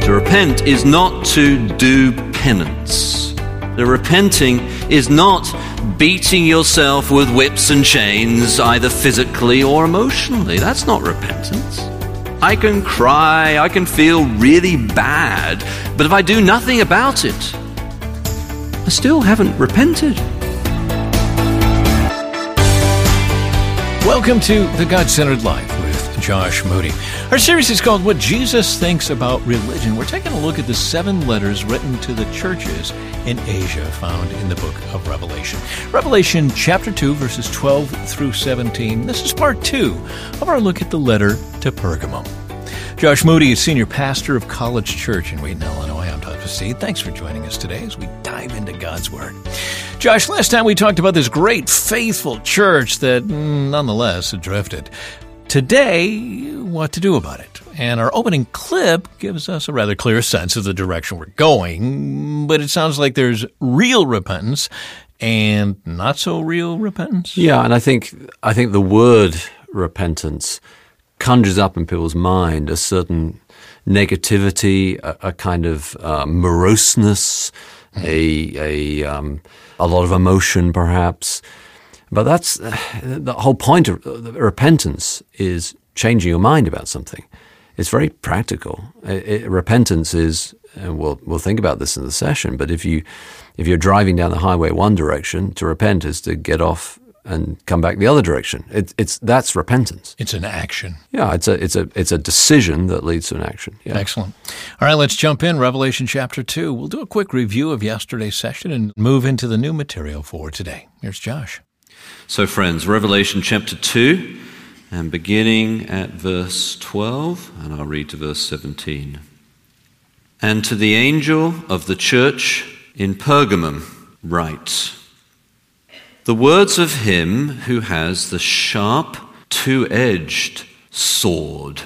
To repent is not to do penance. The repenting is not beating yourself with whips and chains, either physically or emotionally. That's not repentance. I can cry, I can feel really bad, but if I do nothing about it, I still haven't repented. Welcome to The God-Centered Life with Josh Moody. Our series is called What Jesus Thinks About Religion. We're taking a look at the 7 letters written to the churches in Asia found in the book of Revelation. Revelation chapter 2, verses 12 through 17. This is part 2 of our look at the letter to Pergamum. Josh Moody is senior pastor of College Church in Wheaton, Illinois. I'm Todd Pacide. Thanks for joining us today as we dive into God's Word. Josh, last time we talked about this great, faithful church that nonetheless had drifted. Today, what to do about it? And our opening clip gives us a rather clear sense of the direction we're going, but it sounds like there's real repentance and not so real repentance. Yeah, and I think the word repentance conjures up in people's mind a certain negativity, a kind of moroseness, a lot of emotion, perhaps. But that's the whole point of repentance is changing your mind about something. It's very practical. Repentance is, and we'll think about this in the session. But if you're driving down the highway one direction, to repent is to get off and come back the other direction. That's repentance. It's an action. Yeah, it's a decision that leads to an action. Yeah. Excellent. All right, let's jump in. Revelation chapter 2. We'll do a quick review of yesterday's session and move into the new material for today. Here's Josh. So friends, Revelation chapter 2, and beginning at verse 12, and I'll read to verse 17. And to the angel of the church in Pergamum write, the words of him who has the sharp, two-edged sword.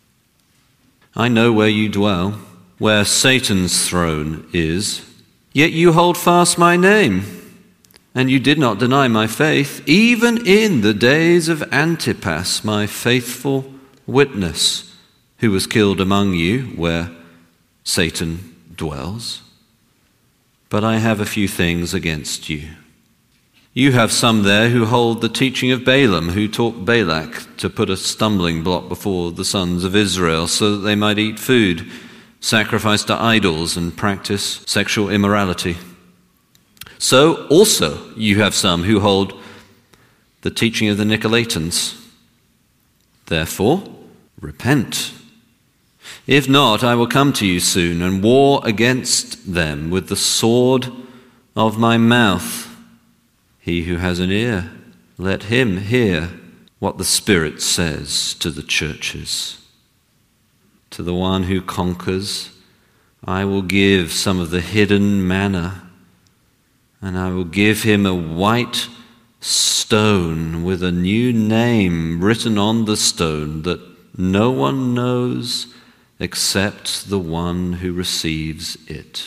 I know where you dwell, where Satan's throne is, yet you hold fast my name, and you did not deny my faith, even in the days of Antipas, my faithful witness, who was killed among you, where Satan dwells. But I have a few things against you. You have some there who hold the teaching of Balaam, who taught Balak to put a stumbling block before the sons of Israel so that they might eat food, sacrifice to idols, and practice sexual immorality. So also you have some who hold the teaching of the Nicolaitans. Therefore, repent. If not, I will come to you soon and war against them with the sword of my mouth. He who has an ear, let him hear what the Spirit says to the churches. To the one who conquers, I will give some of the hidden manna, and I will give him a white stone with a new name written on the stone that no one knows except the one who receives it.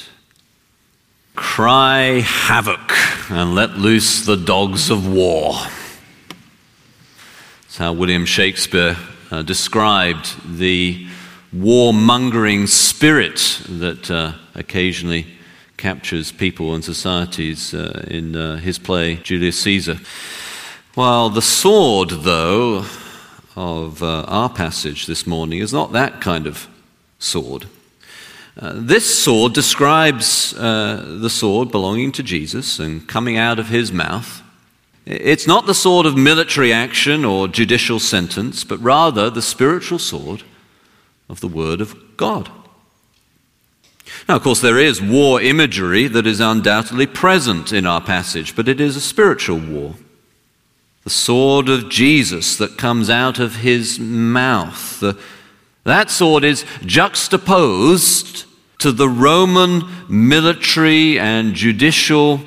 Cry havoc and let loose the dogs of war. That's how William Shakespeare described the warmongering spirit that occasionally captures people and societies in his play Julius Caesar. While the sword, though, of our passage this morning is not that kind of sword. This sword describes the sword belonging to Jesus and coming out of his mouth. It's not the sword of military action or judicial sentence, but rather the spiritual sword of the Word of God. Now, of course, there is war imagery that is undoubtedly present in our passage, but it is a spiritual war. The sword of Jesus that comes out of his mouth. That sword is juxtaposed to the Roman military and judicial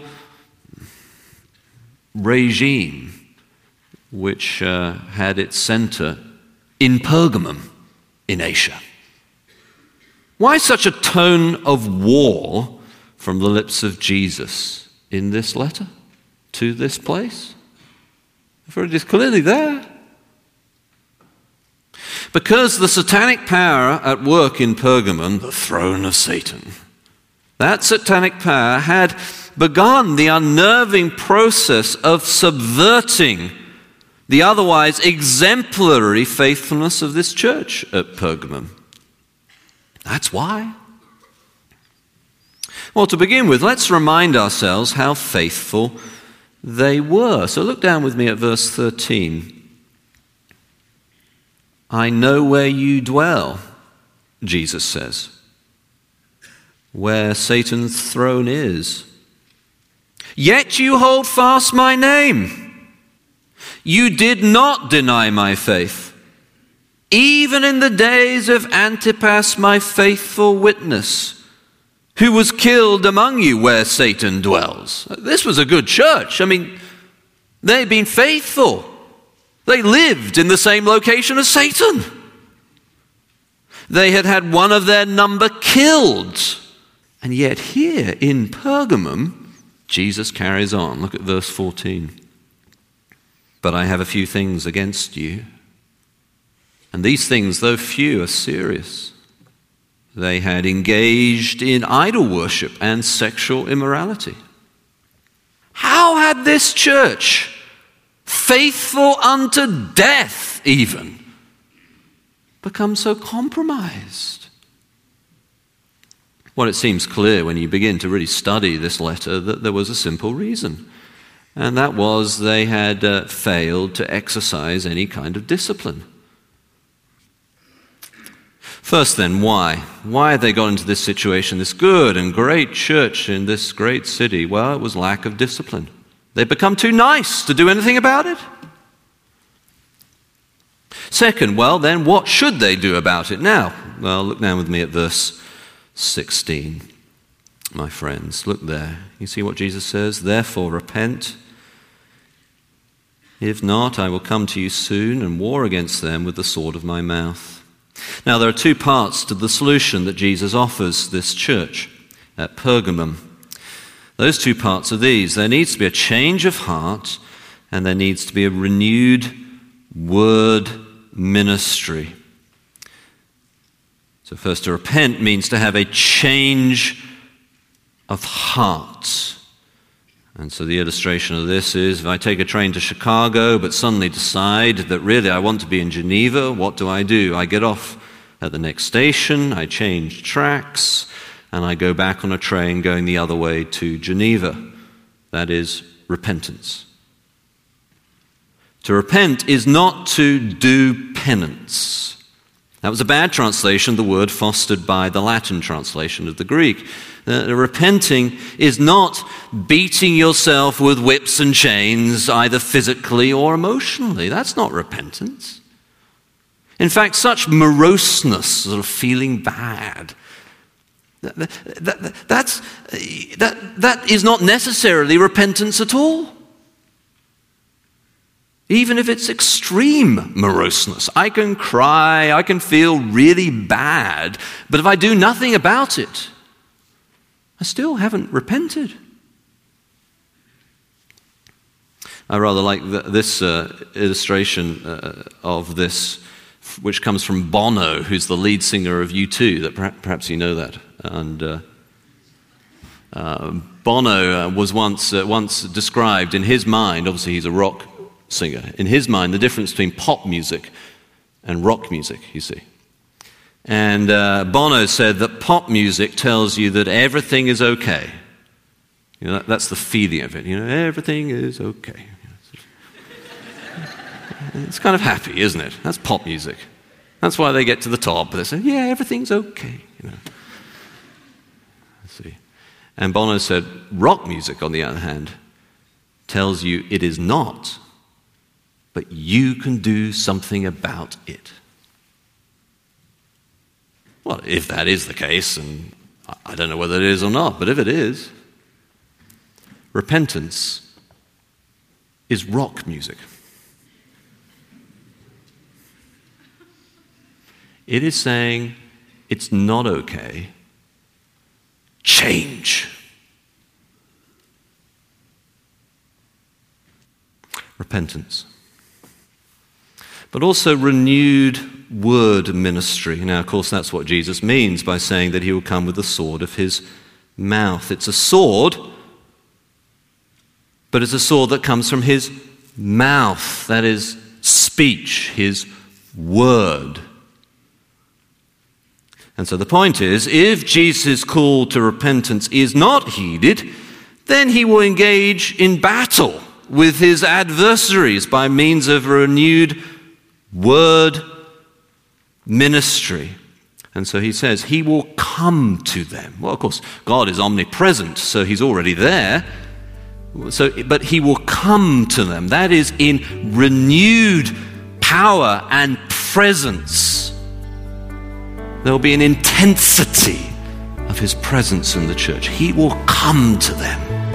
regime, which had its center in Pergamum in Asia. Why such a tone of war from the lips of Jesus in this letter to this place? For it is clearly there. Because the satanic power at work in Pergamum, the throne of Satan, that satanic power had begun the unnerving process of subverting the otherwise exemplary faithfulness of this church at Pergamum. That's why. Well, to begin with, let's remind ourselves how faithful they were. So look down with me at verse 13. I know where you dwell, Jesus says, where Satan's throne is. Yet you hold fast my name. You did not deny my faith, even in the days of Antipas, my faithful witness, who was killed among you where Satan dwells. This was a good church. I mean, they'd been faithful. They lived in the same location as Satan. They had had one of their number killed. And yet here in Pergamum, Jesus carries on. Look at verse 14. But I have a few things against you. And these things, though few, are serious. They had engaged in idol worship and sexual immorality. How had this church, faithful unto death even, become so compromised? Well, it seems clear when you begin to really study this letter that there was a simple reason, and that was they had failed to exercise any kind of discipline. First then, why? Why had they got into this situation, this good and great church in this great city? Well, it was lack of discipline. They'd become too nice to do anything about it. Second, well, then what should they do about it now? Well, look down with me at verse 16. My friends, look there. You see what Jesus says? Therefore, repent. If not, I will come to you soon and war against them with the sword of my mouth. Now, there are two parts to the solution that Jesus offers this church at Pergamum. Those two parts are these. There needs to be a change of heart, and there needs to be a renewed word ministry. So first, to repent means to have a change of heart. And so the illustration of this is, if I take a train to Chicago but suddenly decide that really I want to be in Geneva, what do? I get off at the next station, I change tracks, and I go back on a train going the other way to Geneva. That is repentance. To repent is not to do penance. That was a bad translation, the word fostered by the Latin translation of the Greek. Repenting is not beating yourself with whips and chains, either physically or emotionally. That's not repentance. In fact, such moroseness, sort of feeling bad, that is not necessarily repentance at all. Even if it's extreme moroseness. I can cry, I can feel really bad, but if I do nothing about it, I still haven't repented. I rather like this illustration of this, which comes from Bono, who's the lead singer of U2, that perhaps you know that. And Bono was once described in his mind, obviously he's a rock singer, in his mind, the difference between pop music and rock music, you see. And Bono said that pop music tells you that everything is okay. You know, that's the feeling of it. You know, everything is okay. It's kind of happy, isn't it? That's pop music. That's why they get to the top. They say, yeah, everything's okay. You know. See. And Bono said, rock music, on the other hand, tells you it is not, but you can do something about it. Well, if that is the case, and I don't know whether it is or not, but if it is, repentance is rock music. It is saying it's not okay. Change. Repentance. but also renewed word ministry. Now, of course, that's what Jesus means by saying that he will come with the sword of his mouth. It's a sword, but it's a sword that comes from his mouth. That is speech, his word. And so the point is, if Jesus' call to repentance is not heeded, then he will engage in battle with his adversaries by means of renewed word ministry. And so he says he will come to them. Well, of course, God is omnipresent, so he's already there. But he will come to them. That is in renewed power and presence. There will be an intensity of his presence in the church. He will come to them.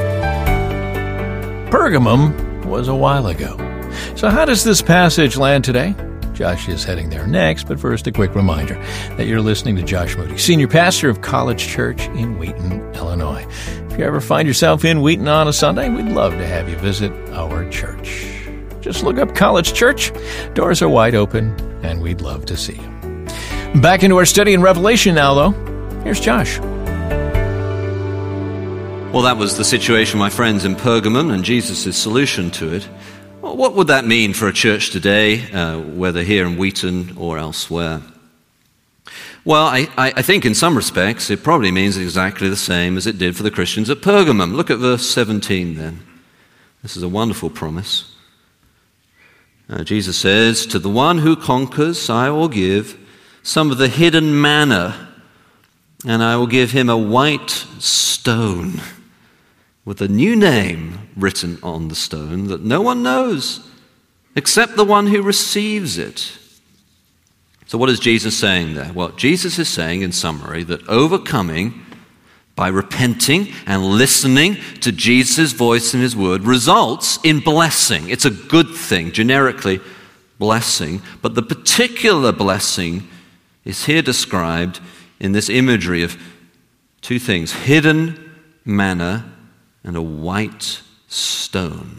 Pergamum was a while ago. So how does this passage land today? Josh is heading there next, but first a quick reminder that you're listening to Josh Moody, Senior Pastor of College Church in Wheaton, Illinois. If you ever find yourself in Wheaton on a Sunday, we'd love to have you visit our church. Just look up College Church. Doors are wide open, and we'd love to see you. Back into our study in Revelation now, though. Here's Josh. Well, that was the situation, my friends, in Pergamum and Jesus' solution to it. Well, what would that mean for a church today, whether here in Wheaton or elsewhere? Well, I think in some respects it probably means exactly the same as it did for the Christians at Pergamum. Look at verse 17 then. This is a wonderful promise. Jesus says, "To the one who conquers I will give some of the hidden manna, and I will give him a white stone with a new name written on the stone that no one knows except the one who receives it." So what is Jesus saying there? Well, Jesus is saying in summary that overcoming by repenting and listening to Jesus' voice and his word results in blessing. It's a good thing, generically blessing, but the particular blessing is here described in this imagery of two things: hidden manna and a white stone.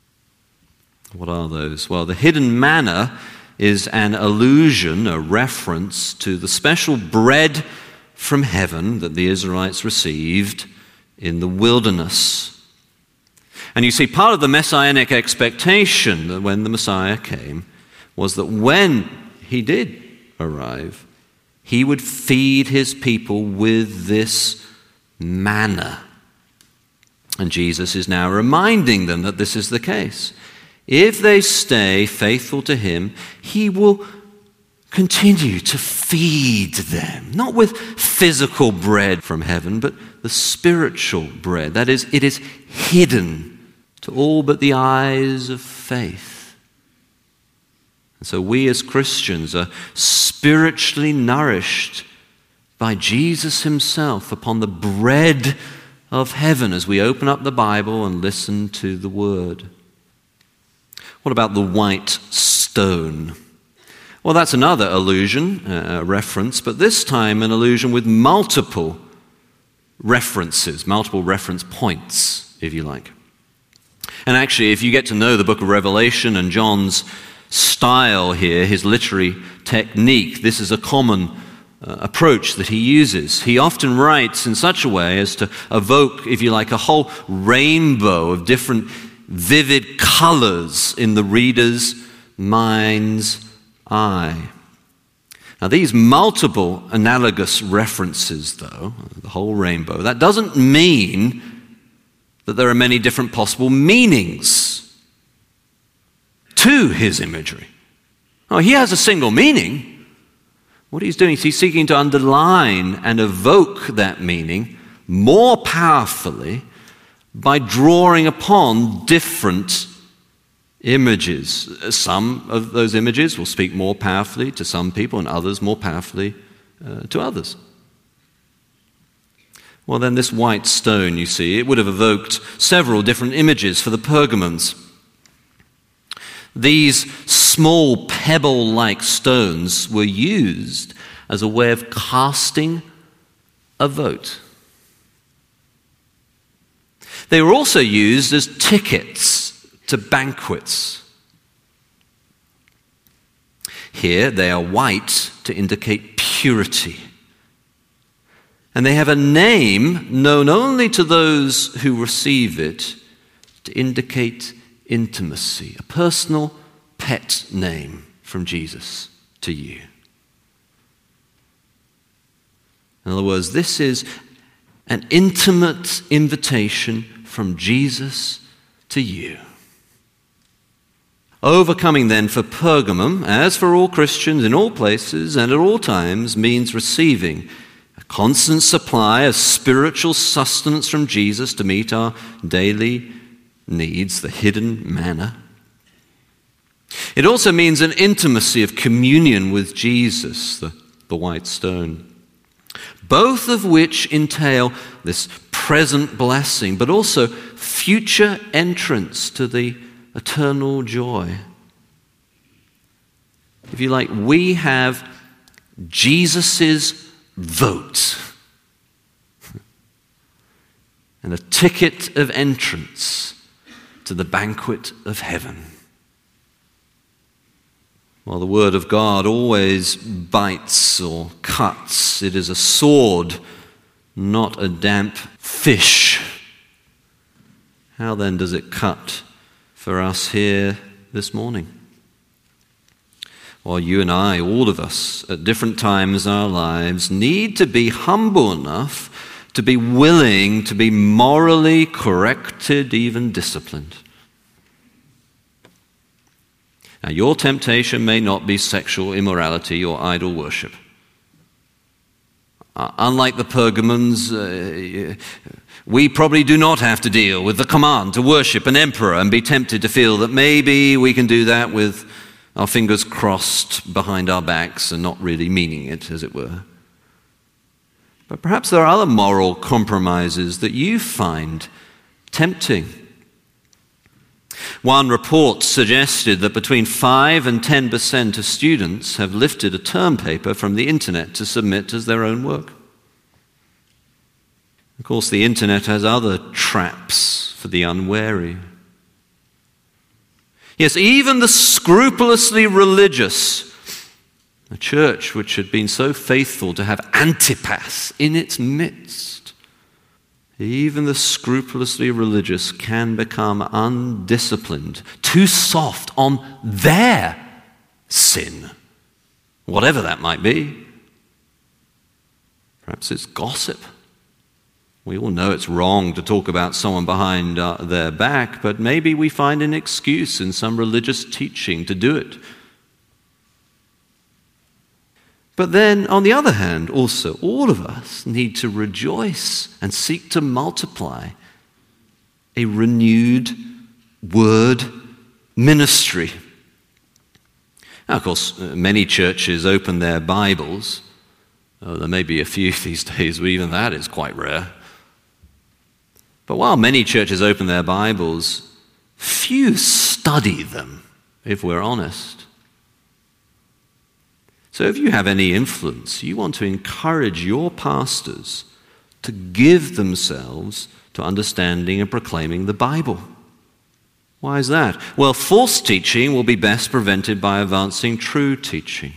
What are those? Well, the hidden manna is an allusion, a reference to the special bread from heaven that the Israelites received in the wilderness. And you see, part of the messianic expectation that when the Messiah came was that when he did arrive, he would feed his people with this manna. And Jesus is now reminding them that this is the case. If they stay faithful to him, he will continue to feed them, not with physical bread from heaven, but the spiritual bread. That is, it is hidden to all but the eyes of faith. And so we as Christians are spiritually nourished by Jesus himself upon the bread of heaven as we open up the Bible and listen to the Word. What about the white stone? Well, that's another allusion, reference, but this time an allusion with multiple references, multiple reference points, if you like. And actually, if you get to know the book of Revelation and John's style here, his literary technique, this is a common approach that he uses. He often writes in such a way as to evoke, if you like, a whole rainbow of different vivid colors in the reader's mind's eye. Now, these multiple analogous references, though, the whole rainbow, that doesn't mean that there are many different possible meanings to his imagery. Oh, he has a single meaning. What he's doing is he's seeking to underline and evoke that meaning more powerfully by drawing upon different images. Some of those images will speak more powerfully to some people and others more powerfully to others. Well, then this white stone, you see, it would have evoked several different images for the Pergamums. These small pebble-like stones were used as a way of casting a vote. They were also used as tickets to banquets. Here they are white to indicate purity. And they have a name known only to those who receive it to indicate intimacy, a personal pet name from Jesus to you. In other words, this is an intimate invitation from Jesus to you. Overcoming then for Pergamum, as for all Christians in all places and at all times, means receiving a constant supply of spiritual sustenance from Jesus to meet our daily needs, the hidden manna. It also means an intimacy of communion with Jesus, the white stone. Both of which entail this present blessing, but also future entrance to the eternal joy. If you like, we have Jesus' vote and a ticket of entrance to the banquet of heaven. While the word of God always bites or cuts, it is a sword, not a damp fish. How then does it cut for us here this morning? While you and I, all of us, at different times in our lives, need to be humble enough to be willing to be morally corrected, even disciplined. Now, your temptation may not be sexual immorality or idol worship. Unlike the Pergamons, we probably do not have to deal with the command to worship an emperor and be tempted to feel that maybe we can do that with our fingers crossed behind our backs and not really meaning it, as it were. But perhaps there are other moral compromises that you find tempting. One report suggested that between 5 and 10% of students have lifted a term paper from the internet to submit as their own work. Of course, the internet has other traps for the unwary. Yes, even the scrupulously religious, a church which had been so faithful to have Antipas in its midst, even the scrupulously religious can become undisciplined, too soft on their sin, whatever that might be. Perhaps it's gossip. We all know it's wrong to talk about someone behind their back, but maybe we find an excuse in some religious teaching to do it. But then, on the other hand, also, all of us need to rejoice and seek to multiply a renewed word ministry. Now, of course, many churches open their Bibles. There may be a few these days, but even that is quite rare. But while many churches open their Bibles, few study them, if we're honest. So if you have any influence, you want to encourage your pastors to give themselves to understanding and proclaiming the Bible. Why is that? Well, false teaching will be best prevented by advancing true teaching.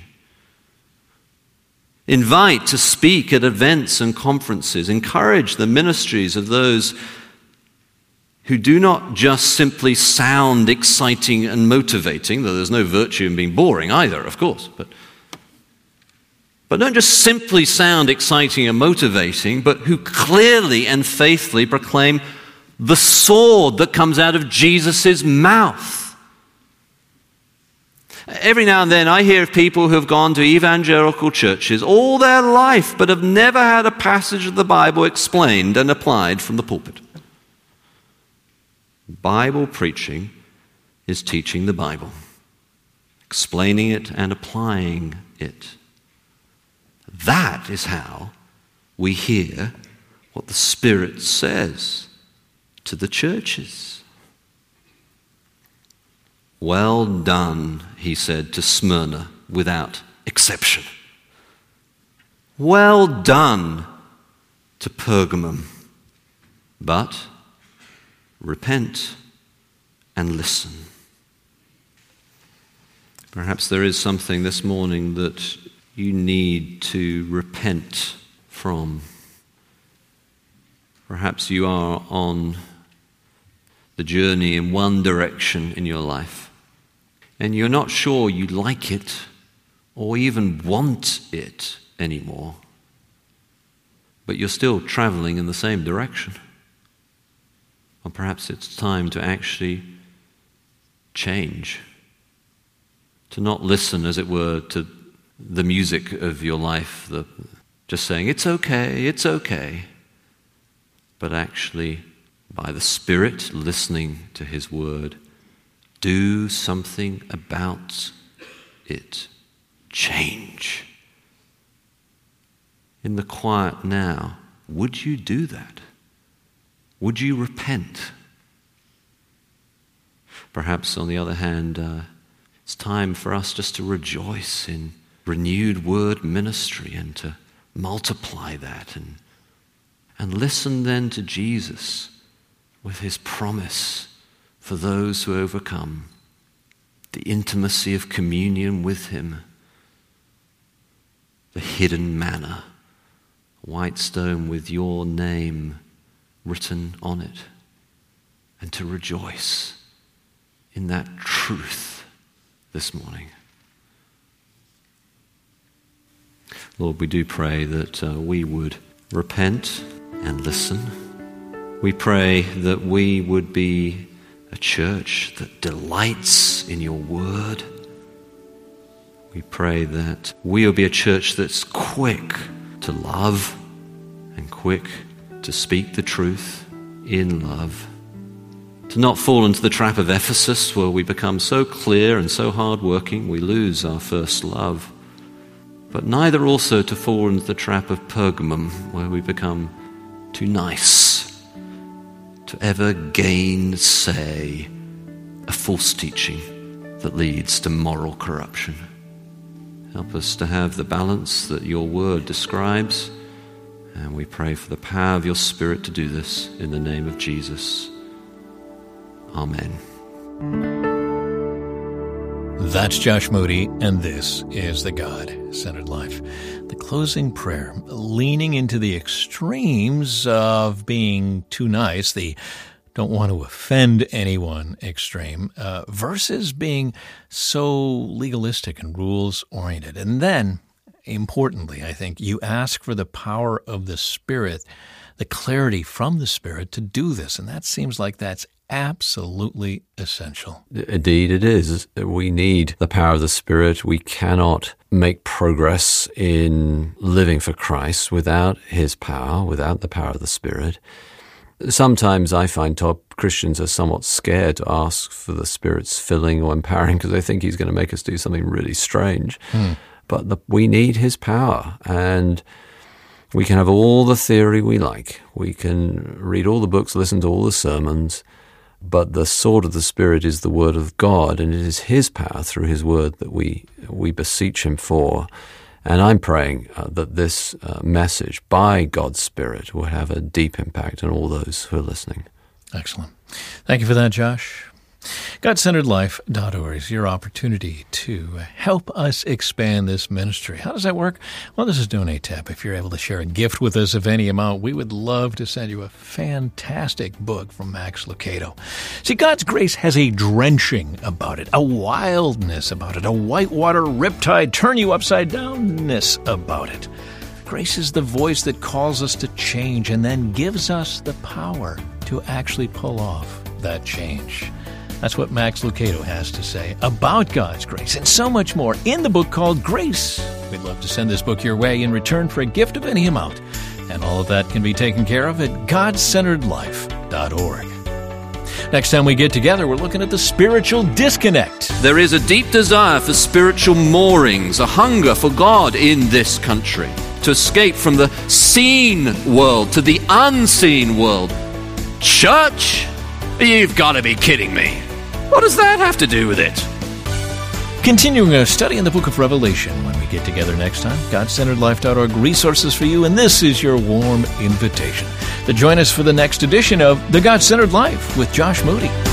Invite to speak at events and conferences. Encourage the ministries of those who do not just simply sound exciting and motivating, though there's no virtue in being boring either, of course, but don't just simply sound exciting and motivating, but who clearly and faithfully proclaim the sword that comes out of Jesus' mouth. Every now and then I hear of people who have gone to evangelical churches all their life, but have never had a passage of the Bible explained and applied from the pulpit. Bible preaching is teaching the Bible, explaining it and applying it. That is how we hear what the Spirit says to the churches. Well done, he said to Smyrna without exception. Well done to Pergamum. But repent and listen. Perhaps there is something this morning that you need to repent from. Perhaps you are on the journey in one direction in your life, and you're not sure you like it or even want it anymore, but you're still traveling in the same direction. Or perhaps it's time to actually change, to not listen, as it were, to the music of your life, just saying, it's okay, but actually, by the Spirit, listening to His word, do something about it. Change. In the quiet now, would you do that? Would you repent? Perhaps, on the other hand, it's time for us just to rejoice in renewed word ministry and to multiply that and listen then to Jesus with His promise for those who overcome, the intimacy of communion with Him, the hidden manna, white stone with your name written on it, and to rejoice in that truth this morning. Lord, we do pray that we would repent and listen. We pray that we would be a church that delights in your word. We pray that we will be a church that's quick to love and quick to speak the truth in love. To not fall into the trap of Ephesus, where we become so clear and so hard-working we lose our first love. But neither also to fall into the trap of Pergamum, where we become too nice to ever gainsay a false teaching that leads to moral corruption. Help us to have the balance that your word describes, and we pray for the power of your Spirit to do this in the name of Jesus. Amen. That's Josh Moody, and this is The God-Centered Life. The closing prayer, leaning into the extremes of being too nice, the don't want to offend anyone extreme, versus being so legalistic and rules-oriented. And then, importantly, I think, you ask for the power of the Spirit, the clarity from the Spirit to do this. And that seems like that's absolutely essential. Indeed, it is. We need the power of the Spirit. We cannot make progress in living for Christ without His power, without the power of the Spirit. Sometimes I find top Christians are somewhat scared to ask for the Spirit's filling or empowering because they think He's going to make us do something really strange. But we need His power, and we can have all the theory we like. We can read all the books, listen to all the sermons, but the sword of the Spirit is the Word of God, and it is His power through His Word that we beseech Him for. And I'm praying that this message by God's Spirit will have a deep impact on all those who are listening. Excellent. Thank you for that, Josh. GodCenteredLife.org is your opportunity to help us expand this ministry. How does that work? Well, this is Donate tab. If you're able to share a gift with us of any amount, we would love to send you a fantastic book from Max Lucado. See, God's grace has a drenching about it, a wildness about it, a whitewater riptide, turn-you-upside-downness about it. Grace is the voice that calls us to change and then gives us the power to actually pull off that change. That's what Max Lucado has to say about God's grace and so much more in the book called Grace. We'd love to send this book your way in return for a gift of any amount. And all of that can be taken care of at GodCenteredLife.org. Next time we get together, we're looking at the spiritual disconnect. There is a deep desire for spiritual moorings, a hunger for God in this country, to escape from the seen world to the unseen world. Church? You've got to be kidding me. What does that have to do with it? Continuing our study in the book of Revelation when we get together next time. GodCenteredLife.org resources for you, and this is your warm invitation to join us for the next edition of The God-Centered Life with Josh Moody.